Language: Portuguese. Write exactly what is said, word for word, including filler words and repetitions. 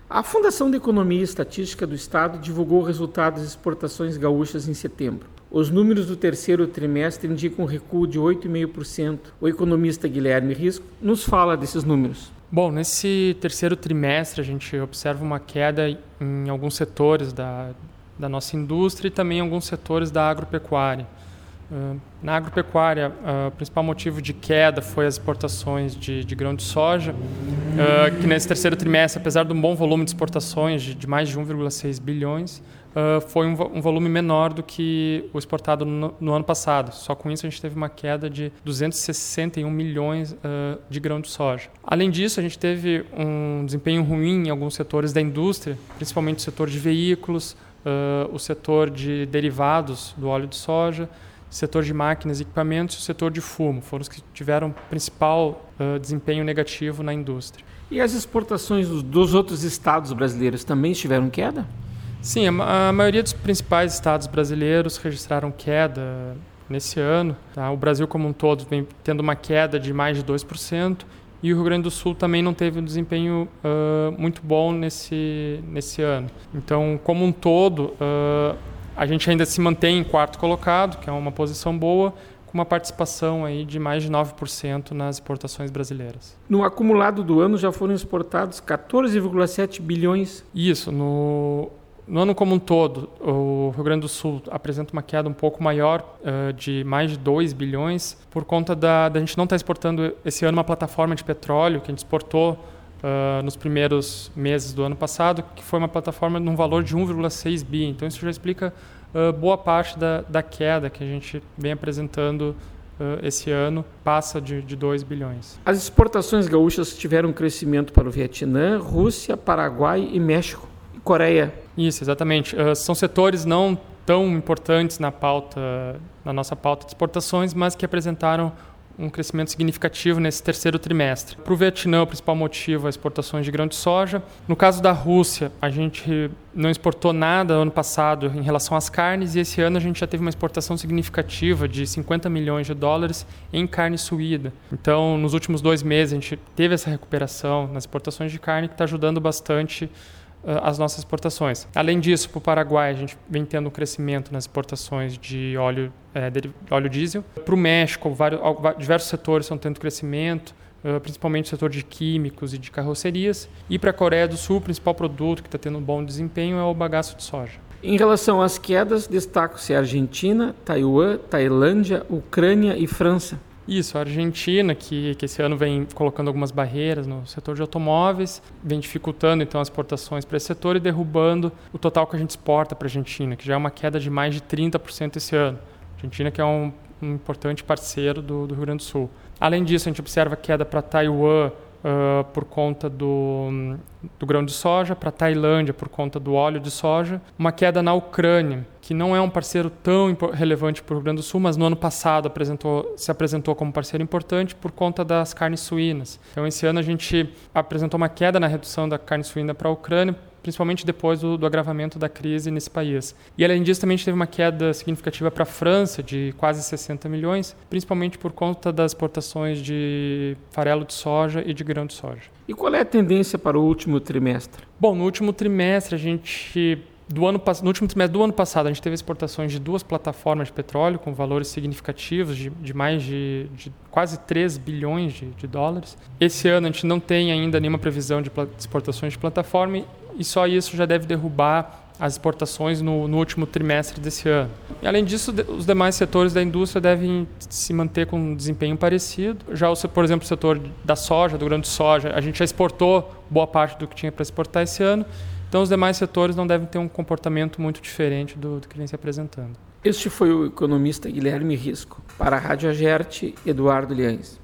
A Fundação de Economia e Estatística do Estado divulgou o resultado das exportações gaúchas em setembro. Os números do terceiro trimestre indicam um recuo de oito vírgula cinco por cento. O economista Guilherme Risco nos fala desses números. Bom, nesse terceiro trimestre a gente observa uma queda em alguns setores da, da nossa indústria e também em alguns setores da agropecuária. Uh, na agropecuária, uh, o principal motivo de queda foi as exportações de, de grão de soja, uh, que nesse terceiro trimestre, apesar de um bom volume de exportações de, de mais de um vírgula seis bilhões, uh, foi um, um volume menor do que o exportado no, no ano passado. Só com isso a gente teve uma queda de duzentos e sessenta e um milhões uh, de grão de soja. Além disso, a gente teve um desempenho ruim em alguns setores da indústria, principalmente o setor de veículos, uh, o setor de derivados do óleo de soja, setor de máquinas e equipamentos e o setor de fumo. Foram os que tiveram principal uh, desempenho negativo na indústria. E as exportações dos, dos outros estados brasileiros também tiveram queda? Sim, a, a maioria dos principais estados brasileiros registraram queda nesse ano. Tá? O Brasil como um todo vem tendo uma queda de mais de dois por cento e o Rio Grande do Sul também não teve um desempenho uh, muito bom nesse, nesse ano. Então, como um todo, uh, a gente ainda se mantém em quarto colocado, que é uma posição boa, com uma participação aí de mais de nove por cento nas exportações brasileiras. No acumulado do ano já foram exportados quatorze vírgula sete bilhões. Isso, no, no ano como um todo, o Rio Grande do Sul apresenta uma queda um pouco maior, uh, de mais de dois bilhões, por conta da, da gente não estar exportando esse ano uma plataforma de petróleo que a gente exportou Uh, nos primeiros meses do ano passado, que foi uma plataforma num valor de um vírgula seis bi. Então isso já explica uh, boa parte da, da queda que a gente vem apresentando uh, esse ano, passa de, de dois bilhões. As exportações gaúchas tiveram crescimento para o Vietnã, Rússia, Paraguai e México e Coreia. Isso, exatamente. Uh, são setores não tão importantes na pauta, na nossa pauta de exportações, mas que apresentaram um crescimento significativo nesse terceiro trimestre. Para o Vietnã, o principal motivo é as exportações de grão de soja. No caso da Rússia, a gente não exportou nada ano passado em relação às carnes e esse ano a gente já teve uma exportação significativa de cinquenta milhões de dólares em carne suína. Então, nos últimos dois meses, a gente teve essa recuperação nas exportações de carne que está ajudando bastante as nossas exportações. Além disso, para o Paraguai, a gente vem tendo um crescimento nas exportações de óleo, é, de óleo diesel. Para o México, vários, diversos setores estão tendo crescimento, principalmente o setor de químicos e de carrocerias. E para a Coreia do Sul, o principal produto que está tendo um bom desempenho é o bagaço de soja. Em relação às quedas, destacam-se a Argentina, Taiwan, Tailândia, Ucrânia e França. Isso, a Argentina, que, que esse ano vem colocando algumas barreiras no setor de automóveis, vem dificultando então as exportações para esse setor e derrubando o total que a gente exporta para a Argentina, que já é uma queda de mais de trinta por cento esse ano. A Argentina que é um, um importante parceiro do, do Rio Grande do Sul. Além disso, a gente observa queda para Taiwan uh, por conta do, do grão de soja, para Tailândia por conta do óleo de soja, uma queda na Ucrânia, que não é um parceiro tão relevante para o Rio Grande do Sul, mas no ano passado apresentou, se apresentou como parceiro importante por conta das carnes suínas. Então, esse ano a gente apresentou uma queda na redução da carne suína para a Ucrânia, principalmente depois do, do agravamento da crise nesse país. E, além disso, também a gente teve uma queda significativa para a França, de quase sessenta milhões, principalmente por conta das exportações de farelo de soja e de grão de soja. E qual é a tendência para o último trimestre? Bom, no último trimestre, a gente... Do ano, no último trimestre do ano passado, a gente teve exportações de duas plataformas de petróleo com valores significativos de, de mais de, de quase três bilhões de, de dólares. Esse ano a gente não tem ainda nenhuma previsão de exportações de plataforma e só isso já deve derrubar as exportações no, no último trimestre desse ano. E, além disso, os demais setores da indústria devem se manter com um desempenho parecido. Já, o, por exemplo, o setor da soja, do grão de soja, a gente já exportou boa parte do que tinha para exportar esse ano. Então, os demais setores não devem ter um comportamento muito diferente do, do que vem se apresentando. Este foi o economista Guilherme Risco. Para a Rádio Agerte, Eduardo Liães.